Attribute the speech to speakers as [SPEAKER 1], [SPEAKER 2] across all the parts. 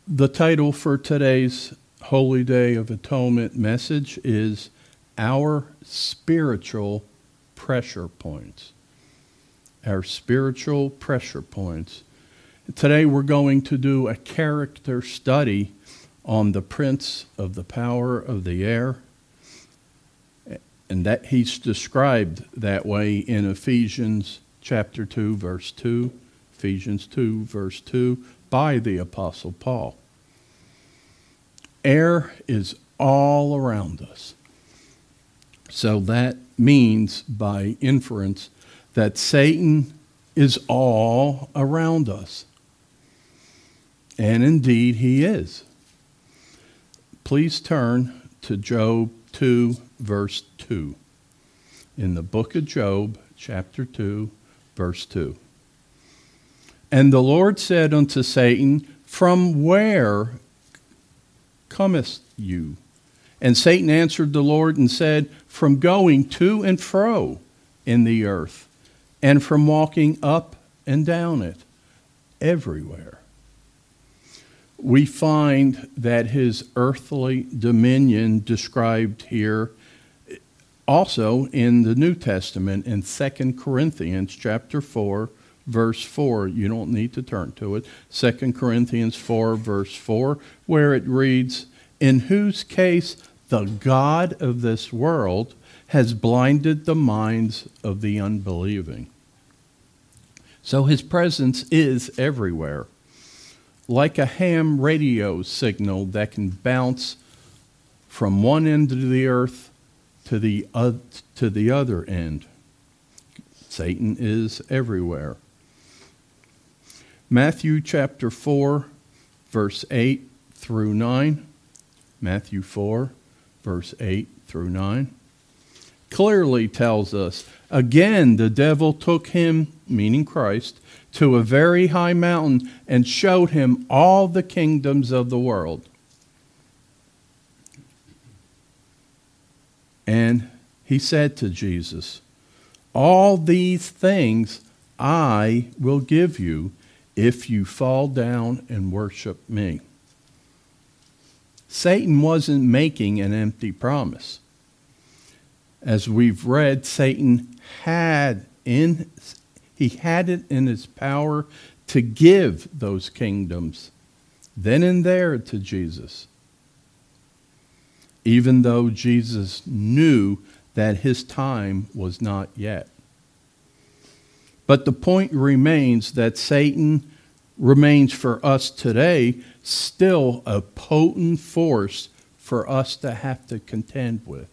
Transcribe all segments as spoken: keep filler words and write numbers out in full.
[SPEAKER 1] The title for today's Holy Day of Atonement message is Our Spiritual Pressure Points. Our spiritual pressure points. Today we're going to do a character study on the prince of the power of the air. And that he's described that way in Ephesians chapter two, verse two. Ephesians two, verse two, by the Apostle Paul. Air is all around us. So that means, by inference, that Satan is all around us. And indeed he is. Please turn to Job two, verse two. In the book of Job, chapter two, verse two. And the Lord said unto Satan, From where comest you? And Satan answered the Lord and said, From going to and fro in the earth, and from walking up and down it, everywhere. We find that his earthly dominion described here also in the New Testament in Second Corinthians chapter four, verse four. You don't need to turn to it. Second Corinthians four, verse four, where it reads, In whose case the God of this world has blinded the minds of the unbelieving. So his presence is everywhere. Like a ham radio signal that can bounce from one end of the earth to the, uh, to the other end. Satan is everywhere. Matthew chapter four, verse eight through nine. Matthew four, verse eight through nine. Clearly tells us, Again the devil took him, meaning Christ, to a very high mountain and showed him all the kingdoms of the world. And he said to Jesus, All these things I will give you if you fall down and worship me. Satan wasn't making an empty promise. As we've read, Satan had in he had it in his power to give those kingdoms then and there to Jesus. Even though Jesus knew that his time was not yet. But the point remains that Satan remains for us today still a potent force for us to have to contend with.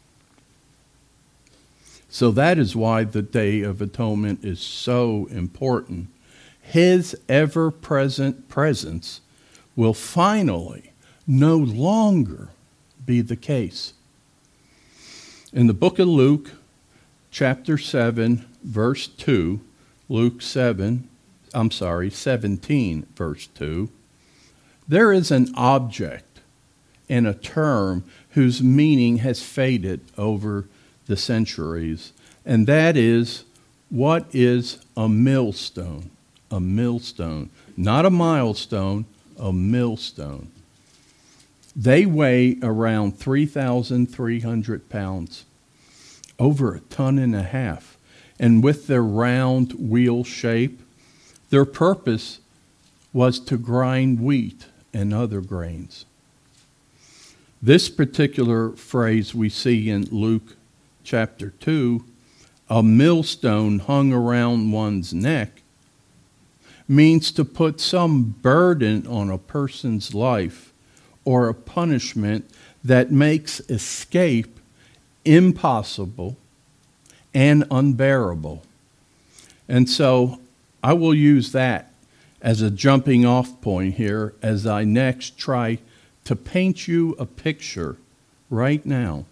[SPEAKER 1] So that is why the Day of Atonement is so important. His ever-present presence will finally no longer be the case. In the book of Luke, chapter seven, verse two, Luke seven, I'm sorry, seventeen, verse two, there is an object and a term whose meaning has faded over the centuries, and that is, what is a millstone? A millstone. Not a milestone, a millstone. They weigh around three thousand three hundred pounds, over a ton and a half. And with their round wheel shape, their purpose was to grind wheat and other grains. This particular phrase we see in Luke chapter two, a millstone hung around one's neck, means to put some burden on a person's life or a punishment that makes escape impossible and unbearable. And so I will use that as a jumping off point here as I next try to paint you a picture right now.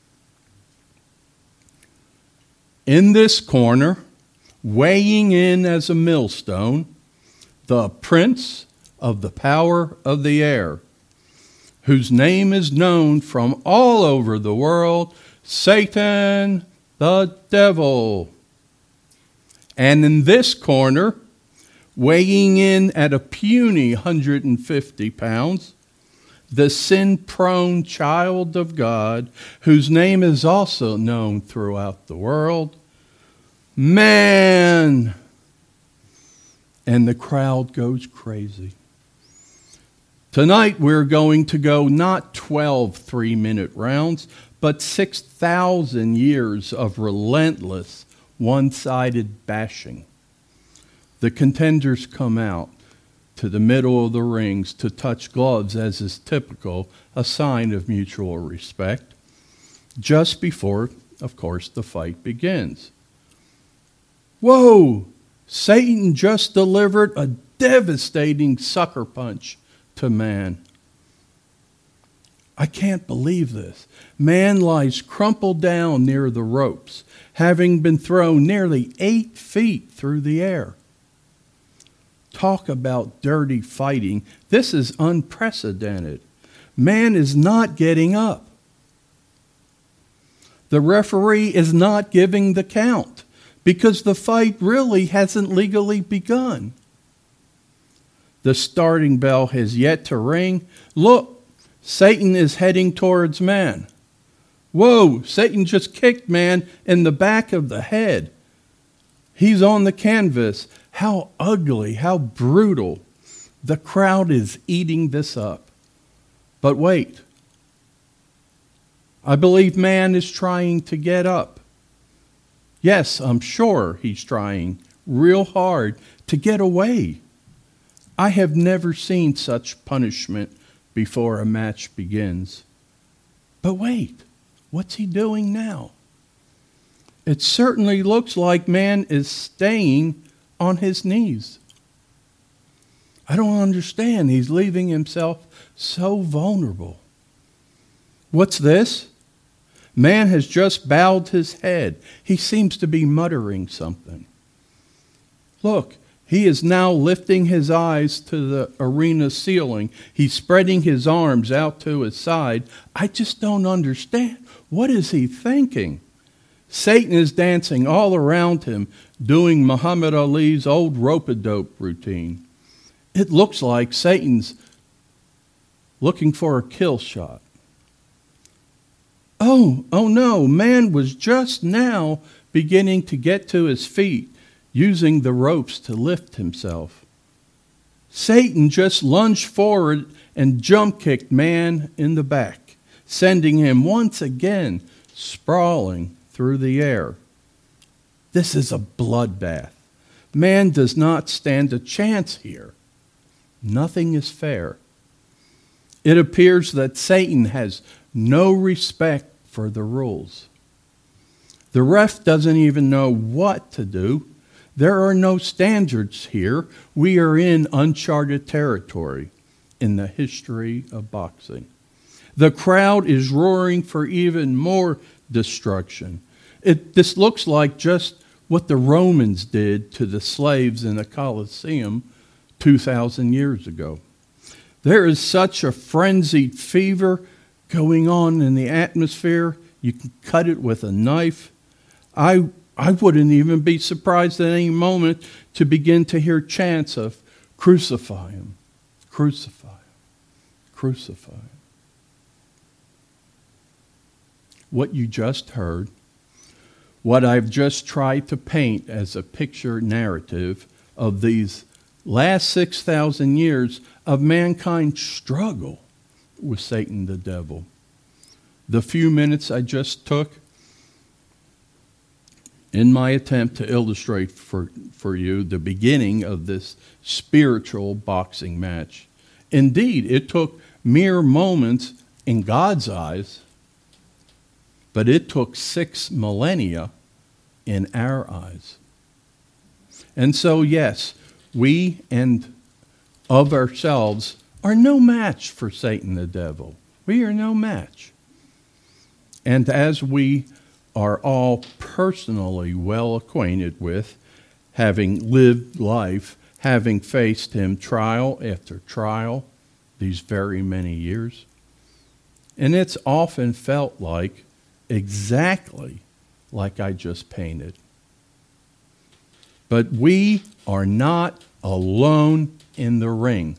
[SPEAKER 1] In this corner, weighing in as a millstone, the prince of the power of the air, whose name is known from all over the world, Satan the devil. And in this corner, weighing in at a puny one hundred fifty pounds, the sin-prone child of God, whose name is also known throughout the world, man. And the crowd goes crazy. Tonight we're going to go not twelve three-minute rounds, but six thousand years of relentless, one-sided bashing. The contenders come out to the middle of the rings to touch gloves, as is typical, a sign of mutual respect, just before, of course, the fight begins. Whoa! Satan just delivered a devastating sucker punch to man. I can't believe this. Man lies crumpled down near the ropes, having been thrown nearly eight feet through the air. Talk about dirty fighting. This is unprecedented. Man is not getting up. The referee is not giving the count because the fight really hasn't legally begun. The starting bell has yet to ring. Look, Satan is heading towards man. Whoa, Satan just kicked man in the back of the head. He's on the canvas. How ugly, how brutal. The crowd is eating this up. But wait. I believe man is trying to get up. Yes, I'm sure he's trying real hard to get away. I have never seen such punishment before a match begins. But wait, what's he doing now? It certainly looks like man is staying on his knees. I don't understand. He's leaving himself so vulnerable. What's this? Man has just bowed his head. He seems to be muttering something. Look, he is now lifting his eyes to the arena ceiling. He's spreading his arms out to his side. I just don't understand. What is he thinking? Satan is dancing all around him, doing Muhammad Ali's old rope-a-dope routine. It looks like Satan's looking for a kill shot. Oh, oh no, man was just now beginning to get to his feet, using the ropes to lift himself. Satan just lunged forward and jump-kicked man in the back, sending him once again sprawling through the air. This is a bloodbath. Man does not stand a chance here. Nothing is fair. It appears that Satan has no respect for the rules. The ref doesn't even know what to do. There are no standards here. We are in uncharted territory in the history of boxing. The crowd is roaring for even more destruction. It, this looks like just what the Romans did to the slaves in the Colosseum two thousand years ago. There is such a frenzied fever going on in the atmosphere. You can cut it with a knife. I I wouldn't even be surprised at any moment to begin to hear chants of crucify him, crucify him, crucify him. What you just heard, what I've just tried to paint as a picture narrative of these last six thousand years of mankind's struggle with Satan the devil. The few minutes I just took in my attempt to illustrate for, for you the beginning of this spiritual boxing match. Indeed, it took mere moments in God's eyes, but it took six millennia in our eyes. And so, yes, we and of ourselves are no match for Satan the devil. We are no match. And as we are all personally well acquainted with, having lived life, having faced him trial after trial these very many years, and it's often felt like exactly like I just painted. But we are not alone in the ring.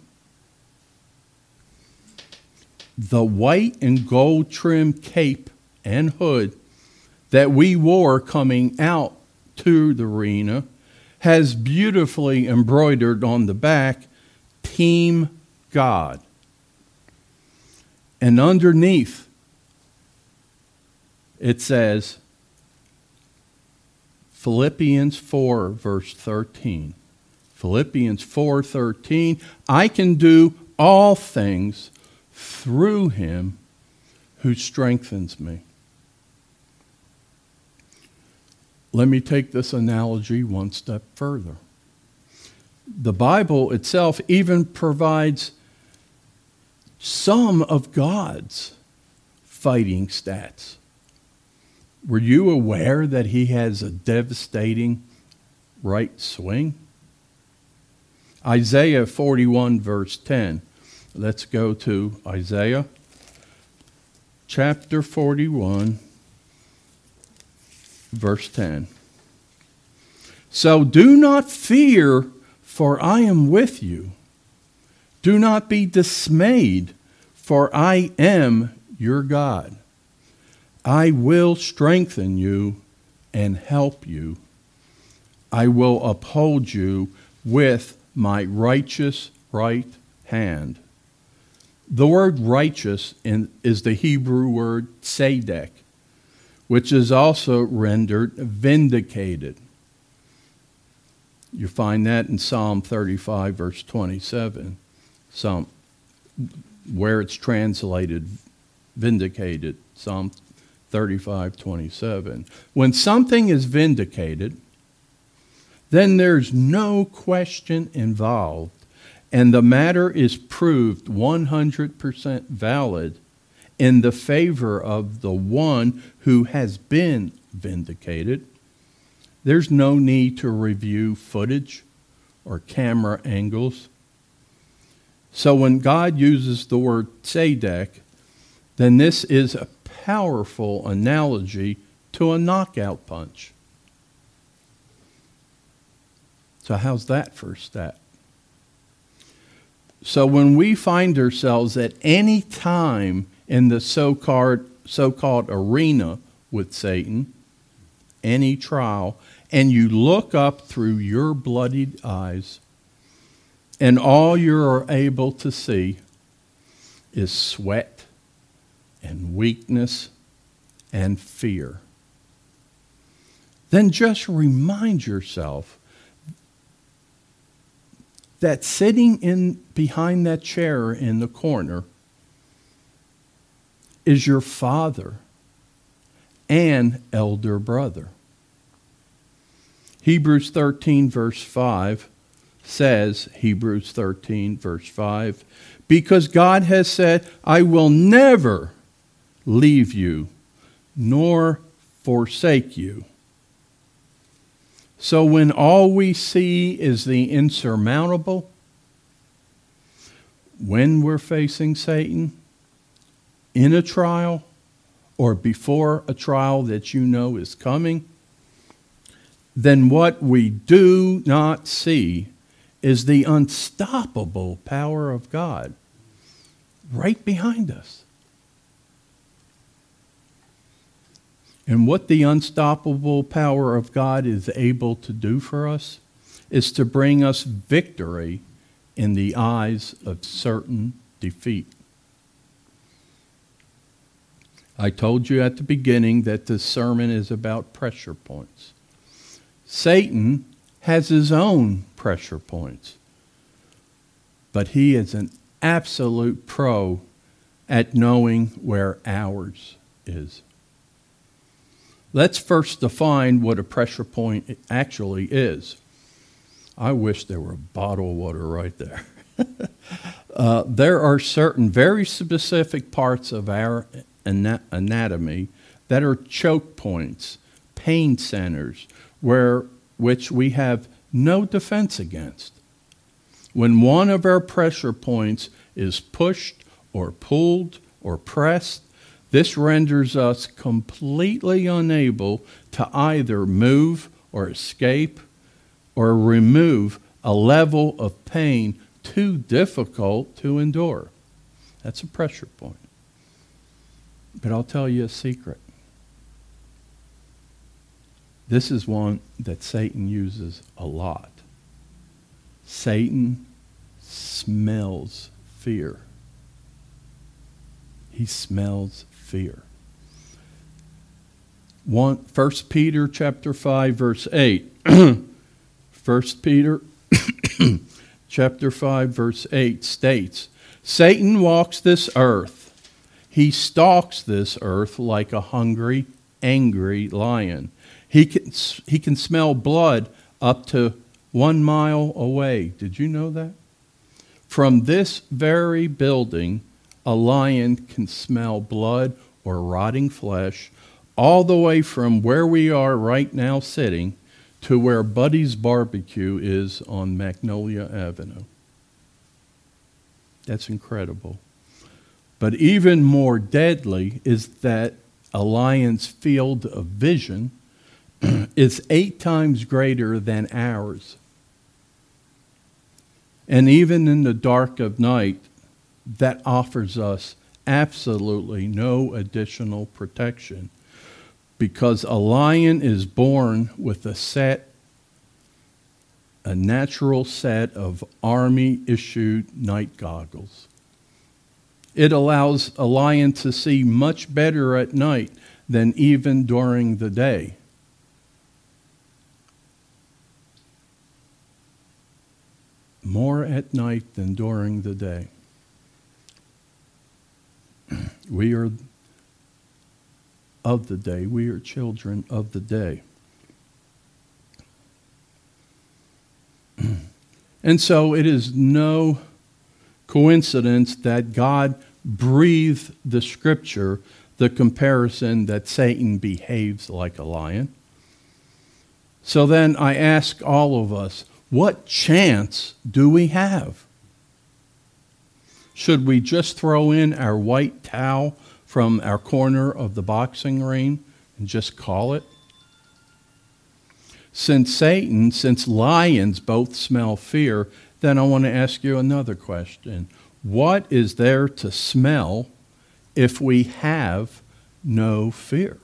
[SPEAKER 1] The white and gold trimmed cape and hood that we wore coming out to the arena has beautifully embroidered on the back, Team God. And underneath, it says, Philippians four, verse thirteen. Philippians four thirteen, I can do all things through him who strengthens me. Let me take this analogy one step further. The Bible itself even provides some of God's fighting stats. Were you aware that he has a devastating right swing? Isaiah forty-one, verse ten. Let's go to Isaiah chapter forty-one, verse ten. So do not fear, for I am with you. Do not be dismayed, for I am your God. I will strengthen you and help you. I will uphold you with my righteous right hand. The word righteous in, is the Hebrew word tzedek, which is also rendered vindicated. You find that in Psalm thirty-five, verse twenty-seven, Psalm, where it's translated vindicated, Psalm thirty-five, twenty-seven. When something is vindicated, then there's no question involved, and the matter is proved one hundred percent valid in the favor of the one who has been vindicated. There's no need to review footage or camera angles. So when God uses the word tzedek, then this is a powerful analogy to a knockout punch. So how's that for a stat? So when we find ourselves at any time in the so-called, so-called arena with Satan, any trial, and you look up through your bloodied eyes, and all you are able to see is sweat and weakness and fear, then just remind yourself that sitting in behind that chair in the corner is your father and elder brother. Hebrews thirteen, verse five says, Hebrews thirteen, verse five, because God has said, I will never leave you nor forsake you. So when all we see is the insurmountable, when we're facing Satan, in a trial, or before a trial that you know is coming, then what we do not see is the unstoppable power of God right behind us. And what the unstoppable power of God is able to do for us is to bring us victory in the eyes of certain defeat. I told you at the beginning that this sermon is about pressure points. Satan has his own pressure points, but he is an absolute pro at knowing where ours is. Let's first define what a pressure point actually is. I wish there were a bottle of water right there. uh, there are certain very specific parts of our ana- anatomy that are choke points, pain centers, where which we have no defense against. When one of our pressure points is pushed or pulled or pressed, this renders us completely unable to either move or escape or remove a level of pain too difficult to endure. That's a pressure point. But I'll tell you a secret. This is one that Satan uses a lot. Satan smells fear. He smells fear. One, First Peter chapter five, verse eight. First Peter chapter five, verse eight states, Satan walks this earth. He stalks this earth like a hungry, angry lion. He can, he can smell blood up to one mile away. Did you know that? From this very building, a lion can smell blood or rotting flesh all the way from where we are right now sitting to where Buddy's Barbecue is on Magnolia Avenue. That's incredible. But even more deadly is that a lion's field of vision is eight times greater than ours. And even in the dark of night, that offers us absolutely no additional protection, because a lion is born with a set, a natural set of army-issued night goggles. It allows a lion to see much better at night than even during the day. More at night than during the day. We are of the day. We are children of the day. And so it is no coincidence that God breathed the scripture, the comparison that Satan behaves like a lion. So then I ask all of us, what chance do we have? Should we just throw in our white towel from our corner of the boxing ring and just call it? Since Satan, since lions both smell fear, then I want to ask you another question. What is there to smell if we have no fear?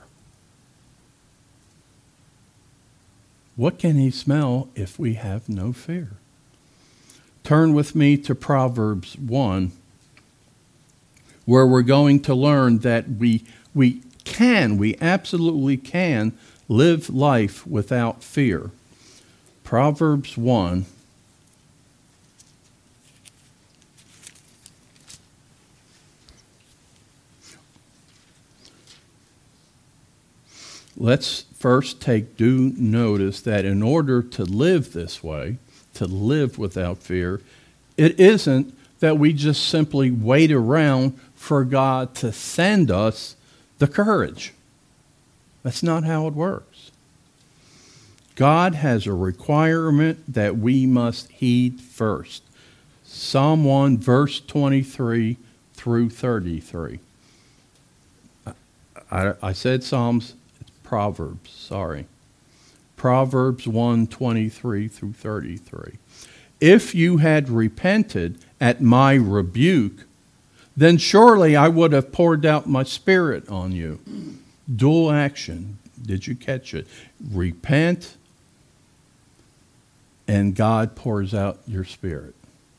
[SPEAKER 1] What can he smell if we have no fear? Turn with me to Proverbs one, where we're going to learn that we we can, we absolutely can live life without fear. Proverbs one. Let's first take due notice that in order to live this way, to live without fear, it isn't that we just simply wait around for God to send us the courage. That's not how it works. God has a requirement that we must heed first. Psalm one, verse twenty-three through thirty-three. I, I said Psalms, it's Proverbs, sorry. Proverbs one, twenty-three through thirty-three. If you had repented at my rebuke, then surely I would have poured out my spirit on you. Dual action. Did you catch it? Repent, and God pours out your spirit.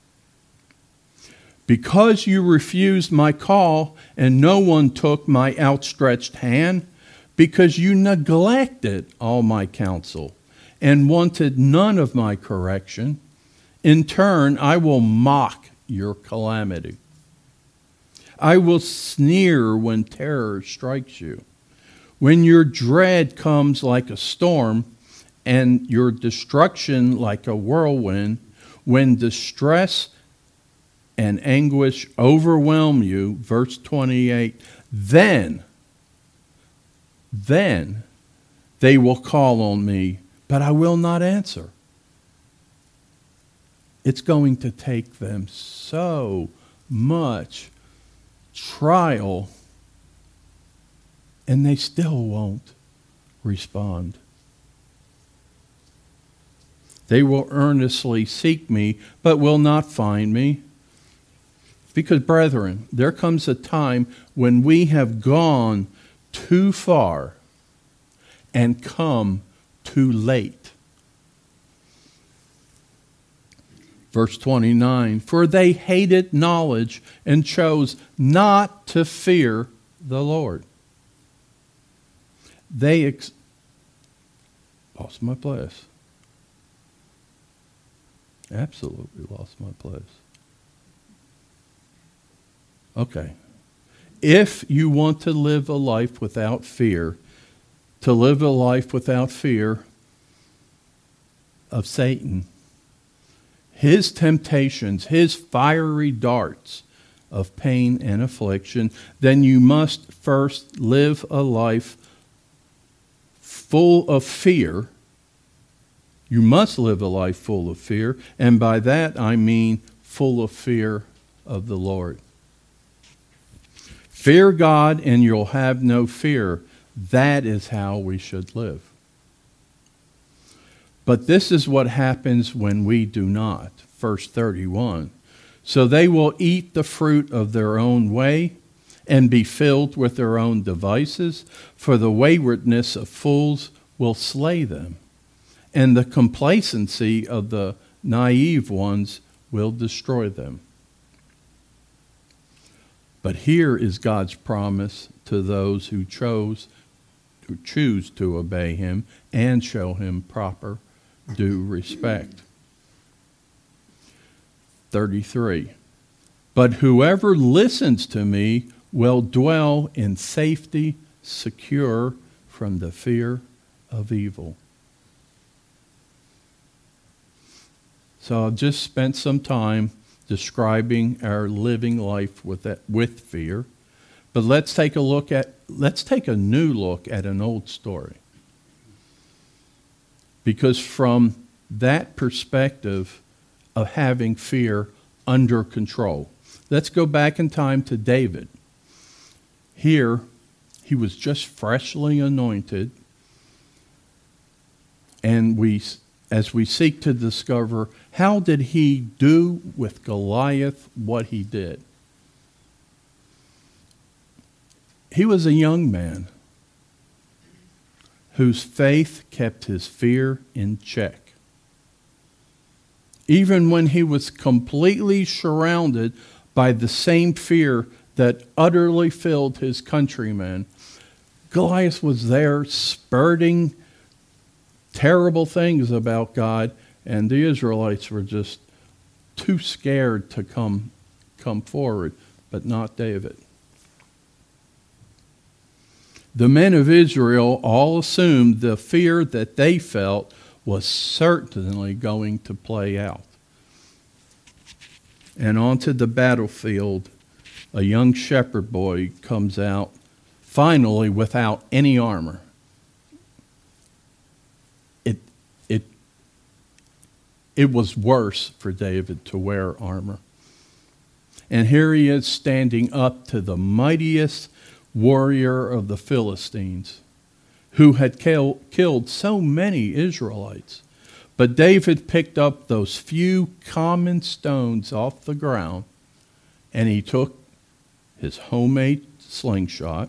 [SPEAKER 1] Because you refused my call, and no one took my outstretched hand, because you neglected all my counsel, and wanted none of my correction, in turn I will mock your calamity. I will sneer when terror strikes you. When your dread comes like a storm, and your destruction like a whirlwind, when distress and anguish overwhelm you, verse twenty-eight, then, then they will call on me, but I will not answer. It's going to take them so much trial, and they still won't respond. They will earnestly seek me, but will not find me. Because, brethren, there comes a time when we have gone too far and come too late. Verse twenty-nine, for they hated knowledge and chose not to fear the Lord. They ex- lost my place. Absolutely lost my place. Okay. If you want to live a life without fear, to live a life without fear of Satan, his temptations, his fiery darts of pain and affliction, then you must first live a life full of fear. You must live a life full of fear, and by that I mean full of fear of the Lord. Fear God and you'll have no fear. That is how we should live. But this is what happens when we do not. Verse thirty-one. So they will eat the fruit of their own way and be filled with their own devices, for the waywardness of fools will slay them, and the complacency of the naive ones will destroy them. But here is God's promise to those who chose to choose to obey him and show him proper due respect. thirty-three. But whoever listens to me will dwell in safety, secure from the fear of evil. So I've just spent some time describing our living life with that, with fear. But let's take a look at let's take a new look at an old story. Because from that perspective of having fear under control, let's go back in time to David. Here, he was just freshly anointed, and we, as we seek to discover, how did he do with Goliath what he did? He was a young man whose faith kept his fear in check. Even when he was completely surrounded by the same fear that utterly filled his countrymen, Goliath was there spurting terrible things about God, and the Israelites were just too scared to come, come forward, but not David. The men of Israel all assumed the fear that they felt was certainly going to play out. And onto the battlefield, a young shepherd boy comes out, finally without any armor. It, it, it was worse for David to wear armor. And here he is standing up to the mightiest warrior of the Philistines, who had kill, killed so many Israelites. But David picked up those few common stones off the ground, and he took his homemade slingshot,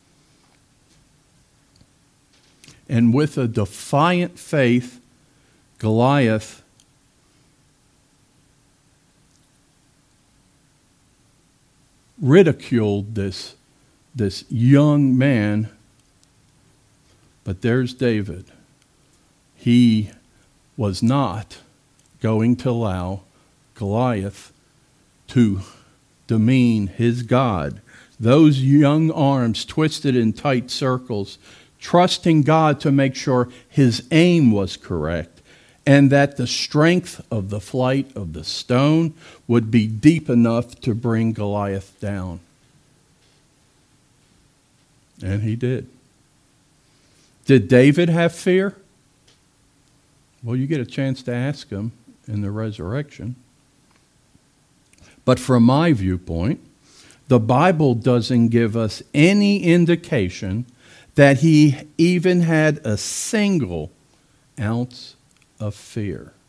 [SPEAKER 1] and with a defiant faith, Goliath ridiculed this, this young man. But there's David. He was not going to allow Goliath to demean his God. Those young arms twisted in tight circles, trusting God to make sure his aim was correct, and that the strength of the flight of the stone would be deep enough to bring Goliath down. And he did. Did David have fear? Well, you get a chance to ask him in the resurrection. But from my viewpoint, the Bible doesn't give us any indication that he even had a single ounce of fear.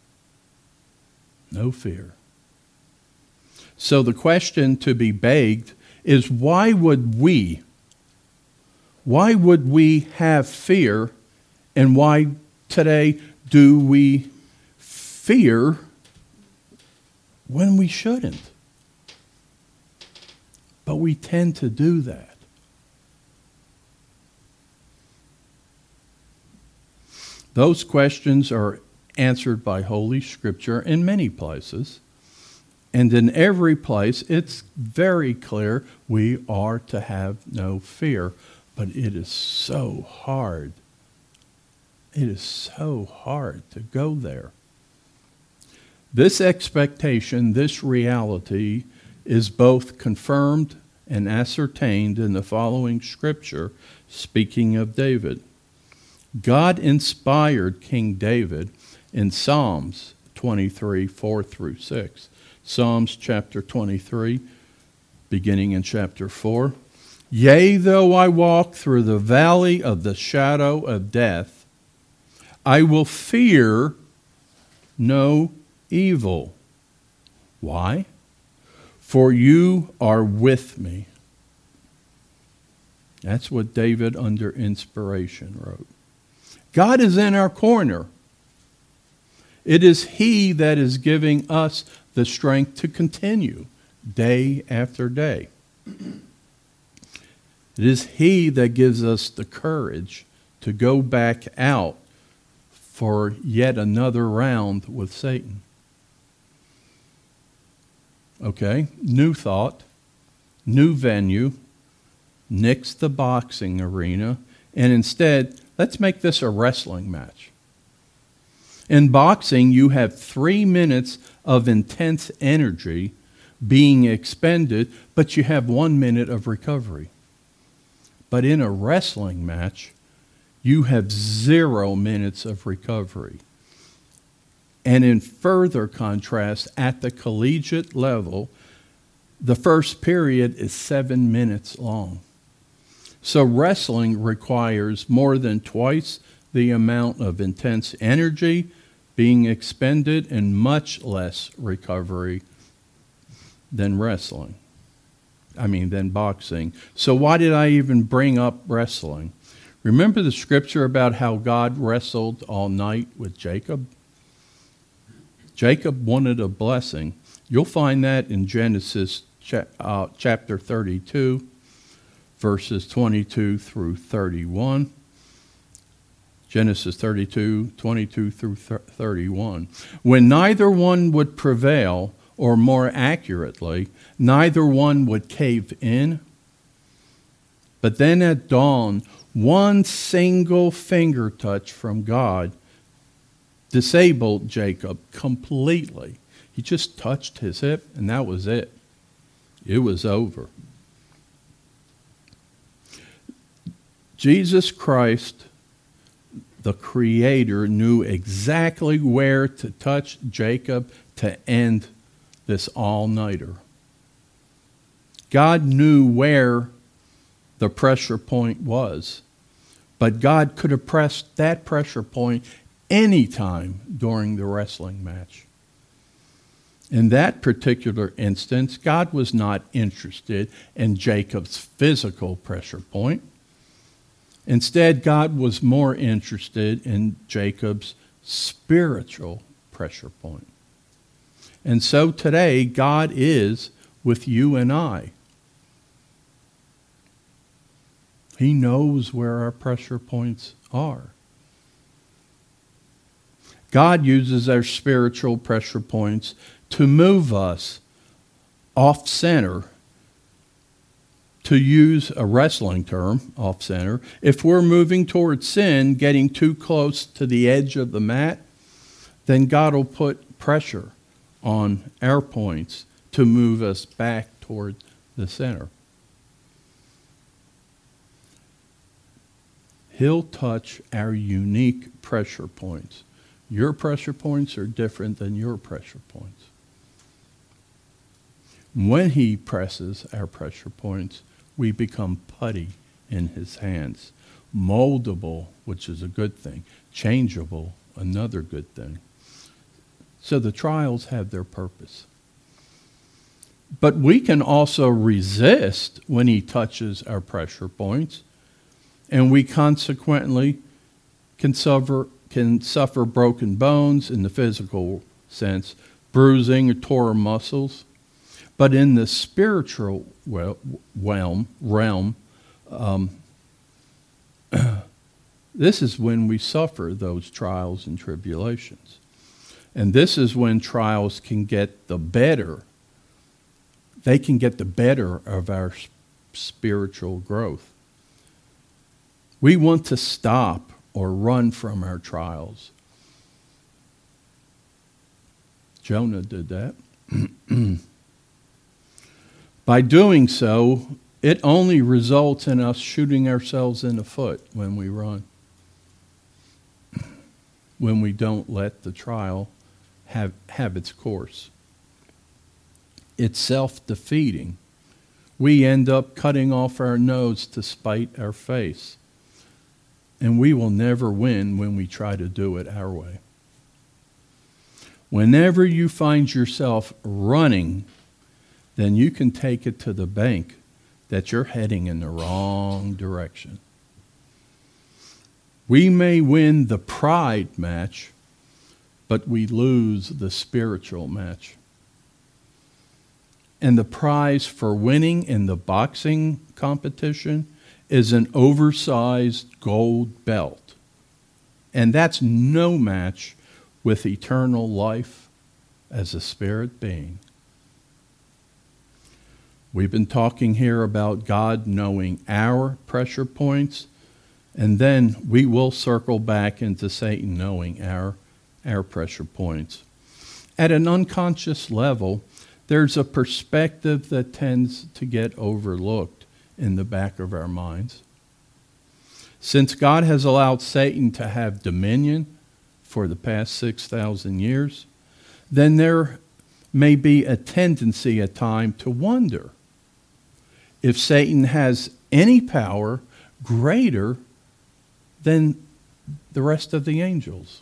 [SPEAKER 1] no fear. So the question to be begged is, why would we, why would we have fear, and why today do we fear when we shouldn't? But we tend to do that. Those questions are answered by Holy Scripture in many places. And in every place, it's very clear we are to have no fear. But it is so hard. It is so hard to go there. This expectation, this reality, is both confirmed and ascertained in the following scripture, speaking of David. God inspired King David in Psalms twenty-three, four through six. Psalms chapter twenty-three, beginning in chapter four. Yea, though I walk through the valley of the shadow of death, I will fear no evil. Why? For you are with me. That's what David under inspiration wrote. God is in our corner. It is He that is giving us the strength to continue day after day. It is He that gives us the courage to go back out for yet another round with Satan. Okay, new thought, new venue, nix the boxing arena, and instead, let's make this a wrestling match. In boxing, you have three minutes of intense energy being expended, but you have one minute of recovery. But in a wrestling match, you have zero minutes of recovery. And in further contrast, at the collegiate level, the first period is seven minutes long. So wrestling requires more than twice the amount of intense energy being expended and much less recovery than wrestling. I mean, than boxing. So why did I even bring up wrestling? Remember the scripture about how God wrestled all night with Jacob? Jacob wanted a blessing. You'll find that in Genesis cha- uh, chapter thirty-two, verses twenty-two through thirty-one. Genesis thirty-two, twenty-two through thirty-one. When neither one would prevail, or more accurately, neither one would cave in. But then at dawn, one single finger touch from God disabled Jacob completely. He just touched his hip, and that was it. It was over. Jesus Christ, the Creator, knew exactly where to touch Jacob to end this all-nighter. God knew where the pressure point was, but God could have pressed that pressure point any time during the wrestling match. In that particular instance, God was not interested in Jacob's physical pressure point. Instead, God was more interested in Jacob's spiritual pressure point. And so today, God is with you and I. He knows where our pressure points are. God uses our spiritual pressure points to move us off center, to use a wrestling term, off center. If we're moving towards sin, getting too close to the edge of the mat, then God will put pressure on our points to move us back toward the center. He'll touch our unique pressure points. Your pressure points are different than your pressure points. When he presses our pressure points, we become putty in his hands. Moldable, which is a good thing. Changeable, another good thing. So the trials have their purpose. But we can also resist when he touches our pressure points, and we consequently can suffer, can suffer broken bones in the physical sense, bruising or tore muscles. But in the spiritual realm, realm um, this is when we suffer those trials and tribulations. And this is when trials can get the better. They can get the better of our spiritual growth. We want to stop or run from our trials. Jonah did that. By doing so, it only results in us shooting ourselves in the foot when we run. When we don't let the trial have, have its course. It's self-defeating. We end up cutting off our nose to spite our face. And we will never win when we try to do it our way. Whenever you find yourself running, then you can take it to the bank that you're heading in the wrong direction. We may win the pride match, but we lose the spiritual match. And the prize for winning in the boxing competition is an oversized gold belt. And that's no match with eternal life as a spirit being. We've been talking here about God knowing our pressure points, and then we will circle back into Satan knowing our, our pressure points. At an unconscious level, there's a perspective that tends to get overlooked in the back of our minds. Since God has allowed Satan to have dominion for the past six thousand years, then there may be a tendency at times to wonder if Satan has any power greater than the rest of the angels.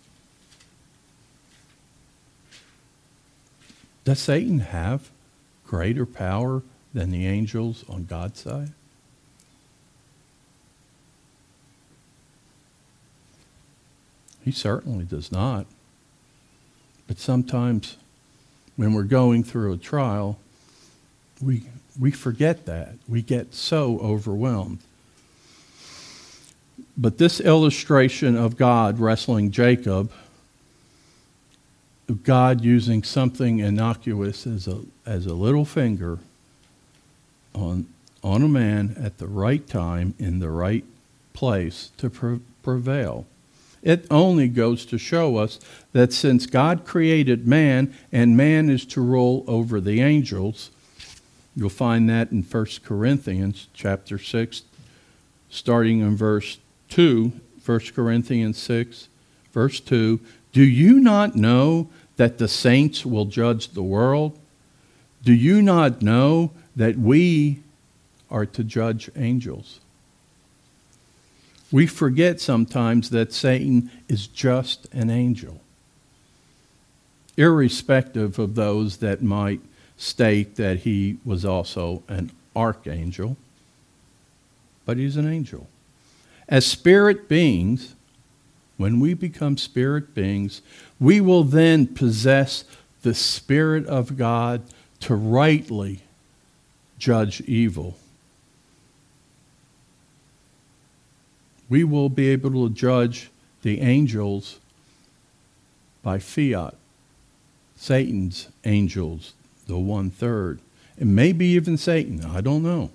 [SPEAKER 1] Does Satan have greater power than the angels on God's side? He certainly does not. But sometimes when we're going through a trial, we we forget that. We get so overwhelmed. But this illustration of God wrestling Jacob, God using something innocuous as a as a little finger on on a man at the right time in the right place to pre- prevail. It only goes to show us that since God created man and man is to rule over the angels, you'll find that in First Corinthians chapter six, starting in verse two, First Corinthians six, verse two, do you not know that the saints will judge the world? Do you not know that we are to judge angels? We forget sometimes that Satan is just an angel, irrespective of those that might state that he was also an archangel, but he's an angel. As spirit beings, when we become spirit beings, we will then possess the Spirit of God to rightly judge evil. We will be able to judge the angels by fiat, Satan's angels, the one-third, and maybe even Satan, I don't know.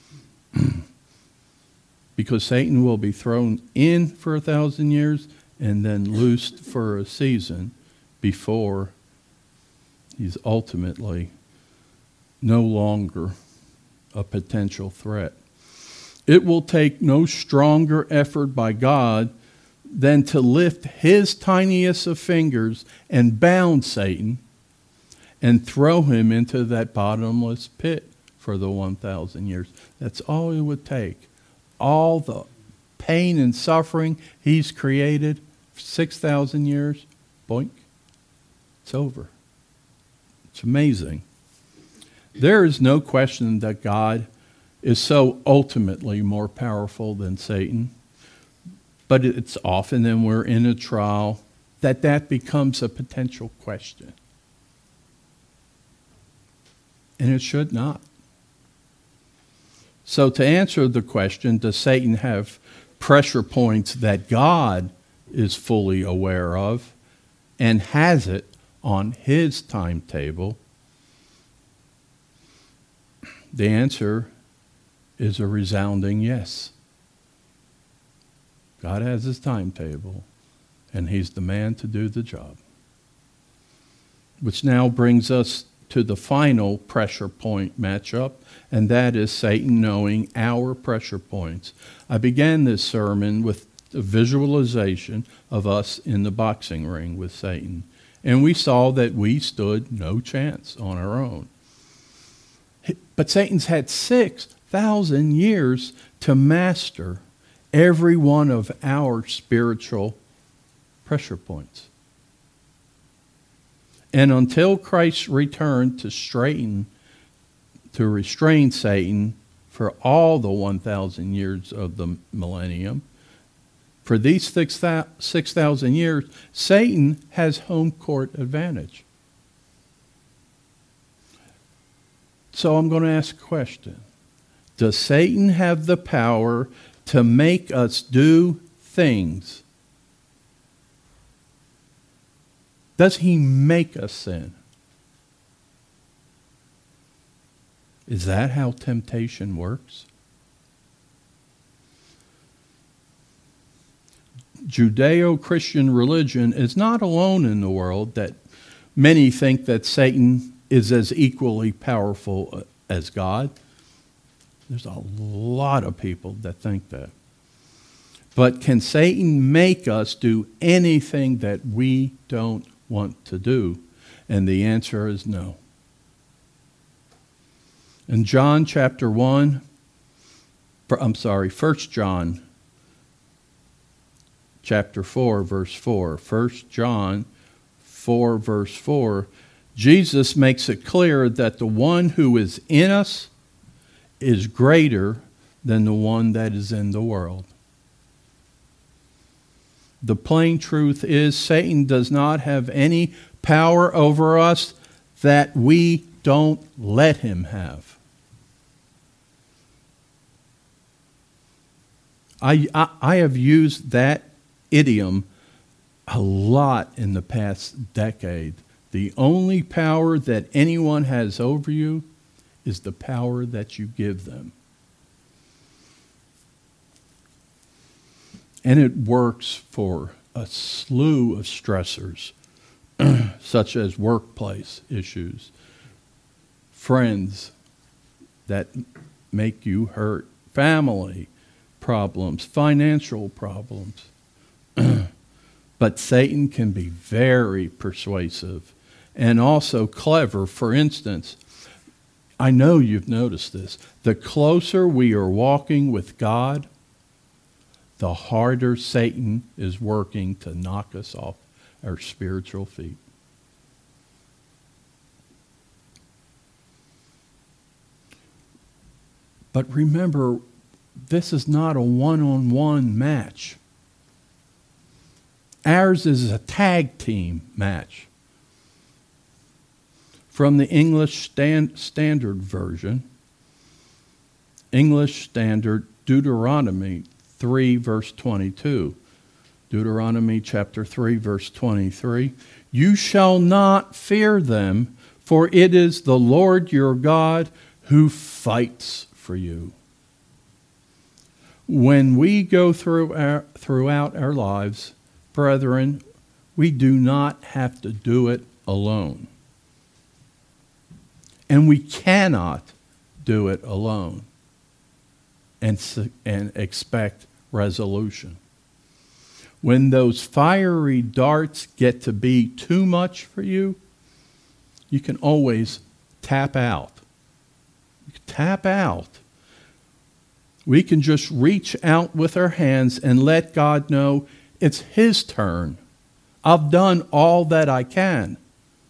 [SPEAKER 1] Because Satan will be thrown in for a thousand years and then loosed for a season before he's ultimately no longer a potential threat. It will take no stronger effort by God than to lift his tiniest of fingers and bound Satan and throw him into that bottomless pit for the one thousand years. That's all it would take. All the pain and suffering he's created for six thousand years, boink, It's over. It's amazing. There is no question that God is so ultimately more powerful than Satan. But it's often when we're in a trial that that becomes a potential question. And it should not. So to answer the question, does Satan have pressure points that God is fully aware of and has it on his timetable? The answer is a resounding yes. God has his timetable, and he's the man to do the job. Which now brings us to the final pressure point matchup, and that is Satan knowing our pressure points. I began this sermon with a visualization of us in the boxing ring with Satan, and we saw that we stood no chance on our own. But Satan's had six thousand years to master every one of our spiritual pressure points. And until Christ returned to straighten, to restrain Satan for all the one thousand years of the millennium, for these six thousand years, Satan has home court advantage. So I'm going to ask a question. Does Satan have the power to make us do things? Does he make us sin? Is that how temptation works? Judeo-Christian religion is not alone in the world that many think that Satan is as equally powerful as God. There's a lot of people that think that. But can Satan make us do anything that we don't want to do? And the answer is no. In John chapter one, I'm sorry, First John chapter four, verse four. First John four, verse four, Jesus makes it clear that the one who is in us is greater than the one that is in the world. The plain truth is Satan does not have any power over us that we don't let him have. I, I, I have used that idiom a lot in the past decade. The only power that anyone has over you is the power that you give them. And it works for a slew of stressors, such as workplace issues, friends that make you hurt, family problems, financial problems. But Satan can be very persuasive and also clever. For instance, I know you've noticed this. The closer we are walking with God, the harder Satan is working to knock us off our spiritual feet. But remember, this is not a one-on-one match. Ours is a tag team match. From the English stand, Standard Version, English Standard, Deuteronomy three, verse twenty-two. Deuteronomy chapter three, verse twenty-three. You shall not fear them, for it is the Lord your God who fights for you. When we go through our, throughout our lives, brethren, we do not have to do it alone. And we cannot do it alone and, and expect resolution. When those fiery darts get to be too much for you, you can always tap out. You can tap out. We can just reach out with our hands and let God know it's his turn. I've done all that I can.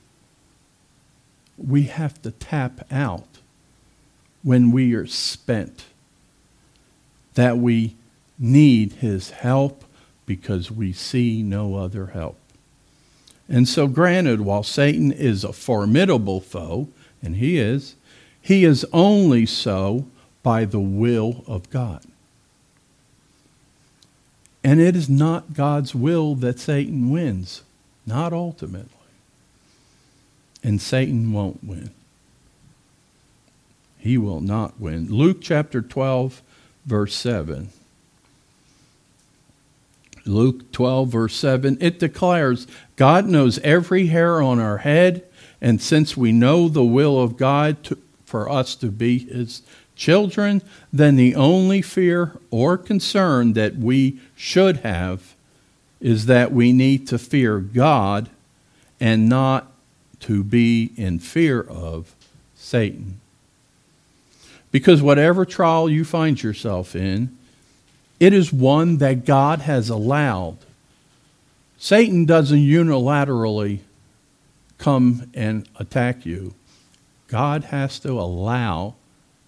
[SPEAKER 1] we have to tap out when we are spent, that we need his help because we see no other help. And so granted, while Satan is a formidable foe, and he is, he is only so by the will of God. And it is not God's will that Satan wins, not ultimately. And Satan won't win. He will not win. Luke chapter twelve, verse seven. Luke twelve, verse seven, it declares, God knows every hair on our head, and since we know the will of God to, for us to be his children, then the only fear or concern that we should have is that we need to fear God and not to be in fear of Satan. Because whatever trial you find yourself in, it is one that God has allowed. Satan doesn't unilaterally come and attack you. God has to allow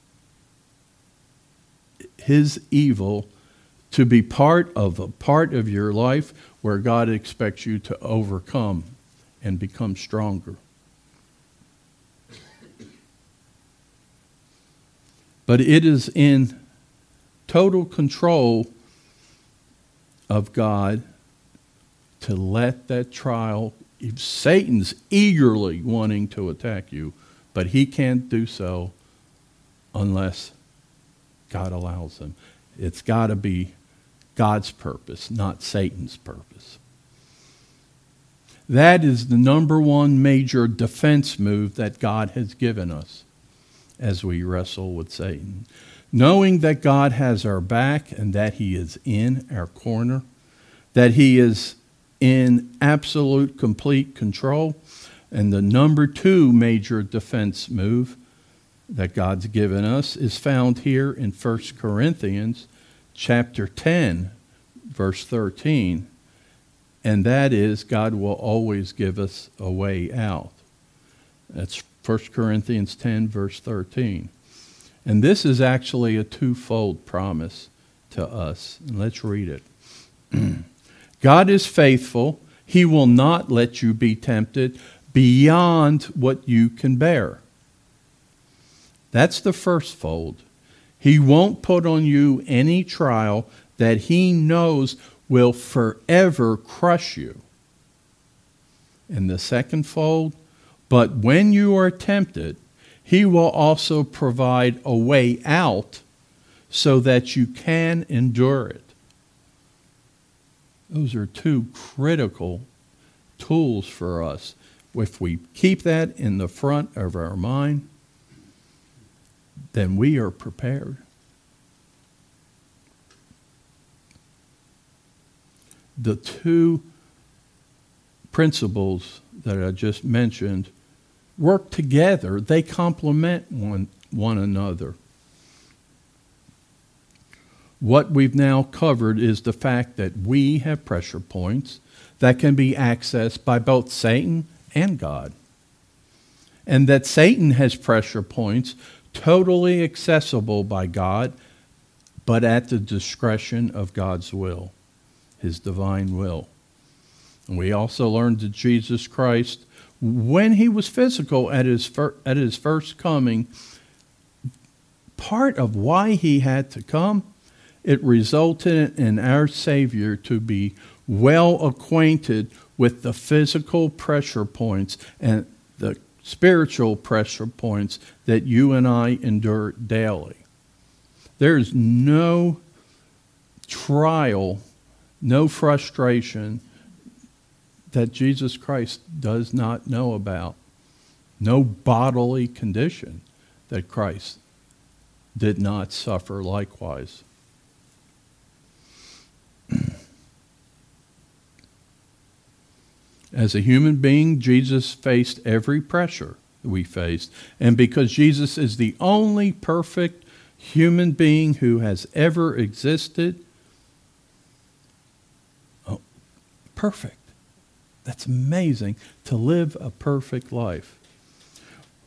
[SPEAKER 1] his evil to be part of a part of your life where God expects you to overcome and become stronger. But it is in total control of God to let that trial, if Satan's eagerly wanting to attack you, but he can't do so unless God allows him. It's got to be God's purpose, not Satan's purpose. That is the number one major defense move that God has given us as we wrestle with Satan. Knowing that God has our back and that he is in our corner, that he is in absolute, complete control. And the number two major defense move that God's given us is found here in First Corinthians chapter ten, verse thirteen. And that is, God will always give us a way out. That's First Corinthians ten, verse thirteen. And this is actually a twofold promise to us. And let's read it. God is faithful. He will not let you be tempted beyond what you can bear. That's the first fold. He won't put on you any trial that he knows will forever crush you. And the second fold, but when you are tempted, he will also provide a way out so that you can endure it. Those are two critical tools for us. If we keep that in the front of our mind, then we are prepared. The two principles that I just mentioned work together. They complement one, one another. What we've now covered is the fact that we have pressure points that can be accessed by both Satan and God. And that Satan has pressure points totally accessible by God, but at the discretion of God's will, his divine will. And we also learned that Jesus Christ, when he was physical at his fir- at his first coming, part of why he had to come, it resulted in our Savior to be well acquainted with the physical pressure points and the spiritual pressure points that you and I endure daily. There's no trial, no frustration that Jesus Christ does not know about. No bodily condition that Christ did not suffer likewise. As a human being, Jesus faced every pressure we faced. And because Jesus is the only perfect human being who has ever existed, oh, perfect. That's amazing, to live a perfect life.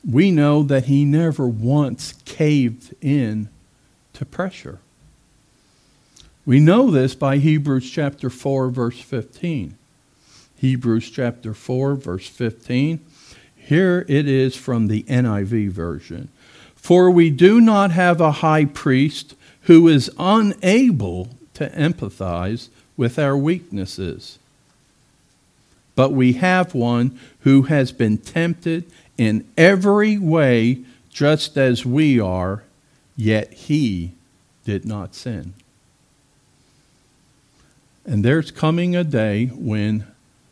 [SPEAKER 1] we know that he never once caved in to pressure. We know this by Hebrews chapter four, verse fifteen. Hebrews chapter four, verse fifteen. Here it is from the N I V version. For we do not have a high priest who is unable to empathize with our weaknesses, but we have one who has been tempted in every way just as we are, yet he did not sin. And there's coming a day when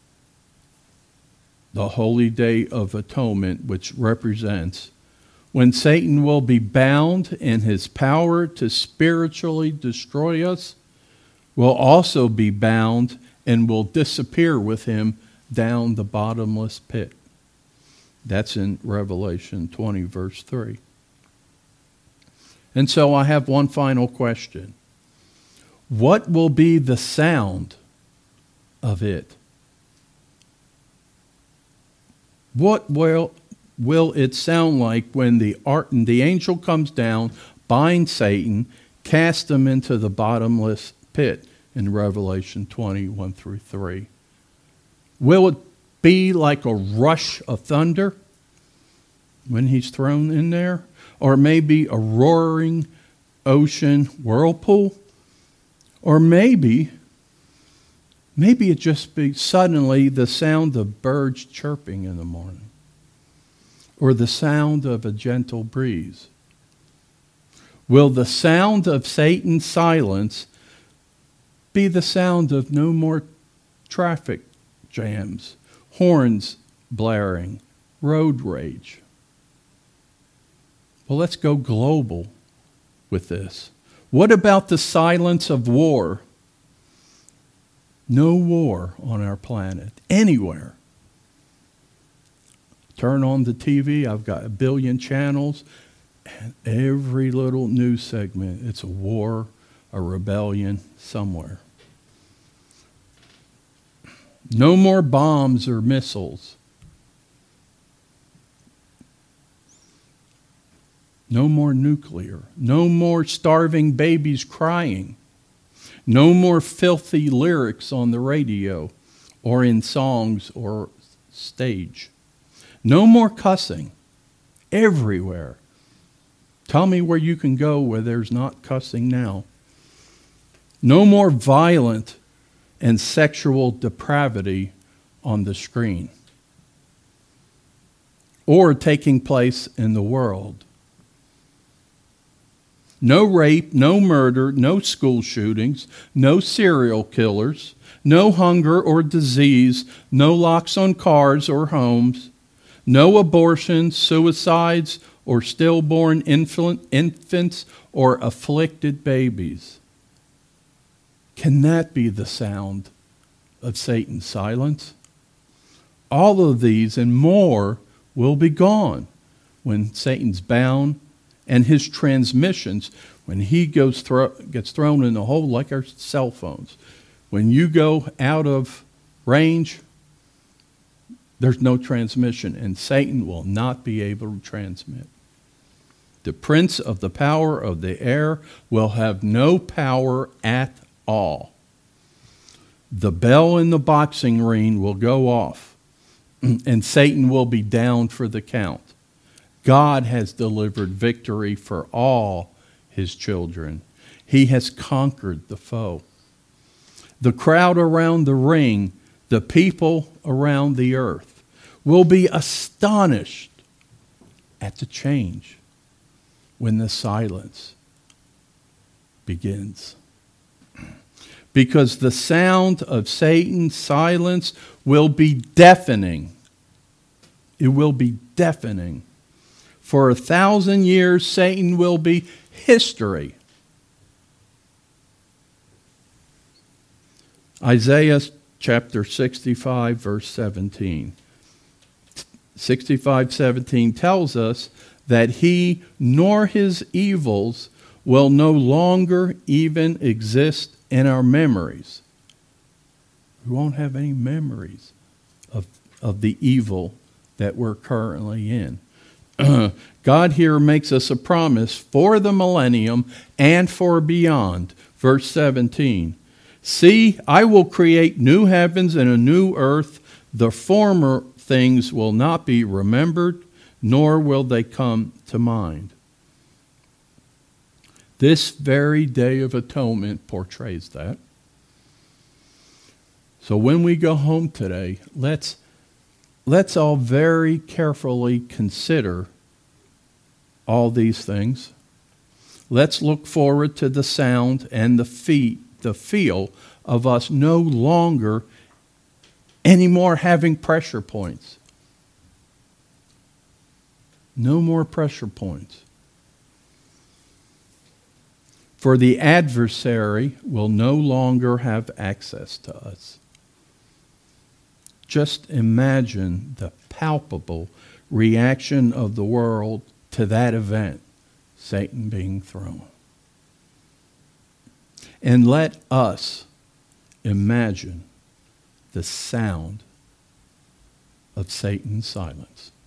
[SPEAKER 1] the Holy Day of Atonement, which represents when Satan will be bound and his power to spiritually destroy us will also be bound and will disappear with him down the bottomless pit. That's in Revelation twenty, verse three. And so I have one final question. What will be the sound of it? What will, will it sound like when the, art, the angel comes down, binds Satan, casts him into the bottomless pit in Revelation twenty, one through three? Will it be like a rush of thunder when he's thrown in there? Or maybe a roaring ocean whirlpool? Or maybe, maybe it just be suddenly the sound of birds chirping in the morning. Or the sound of a gentle breeze. Will the sound of Satan's silence be the sound of no more traffic jams, horns blaring, road rage? Well, let's go global with this. What about the silence of war? No war on our planet, anywhere. Turn on the T V, I've got a billion channels, and every little news segment, it's a war, a rebellion somewhere. No more bombs or missiles. No more nuclear. No more starving babies crying. No more filthy lyrics on the radio or in songs or stage. No more cussing everywhere. Tell me where you can go where there's not cussing now. No more violent and sexual depravity on the screen or taking place in the world. No rape, no murder, no school shootings, no serial killers, no hunger or disease, no locks on cars or homes, no abortions, suicides, or stillborn infant, infants or afflicted babies. Can that be the sound of Satan's silence? All of these and more will be gone when Satan's bound, and his transmissions, when he goes thro- gets thrown in the hole like our cell phones. When you go out of range, there's no transmission, and Satan will not be able to transmit. The prince of the power of the air will have no power at all. The bell in the boxing ring will go off, and Satan will be down for the count. God has delivered victory for all his children. He has conquered the foe. The crowd around the ring, the people around the earth, will be astonished at the change when the silence begins. Because the sound of Satan's silence will be deafening. It will be deafening. For a thousand years, Satan will be history. Isaiah chapter sixty-five, verse seventeen. sixty-five seventeen tells us that he nor his evils will no longer even exist in our memories. We won't have any memories of, of the evil that we're currently in. God here makes us a promise for the millennium and for beyond. Verse seventeen, see, I will create new heavens and a new earth. The former things will not be remembered, nor will they come to mind. This very day of atonement portrays that. So when we go home today, let's let's all very carefully consider all these things. Let's look forward to the sound and the feet, the feel of us no longer anymore having pressure points. No more pressure points. For the adversary will no longer have access to us. Just imagine the palpable reaction of the world to that event, Satan being thrown. And let us imagine the sound of Satan's silence.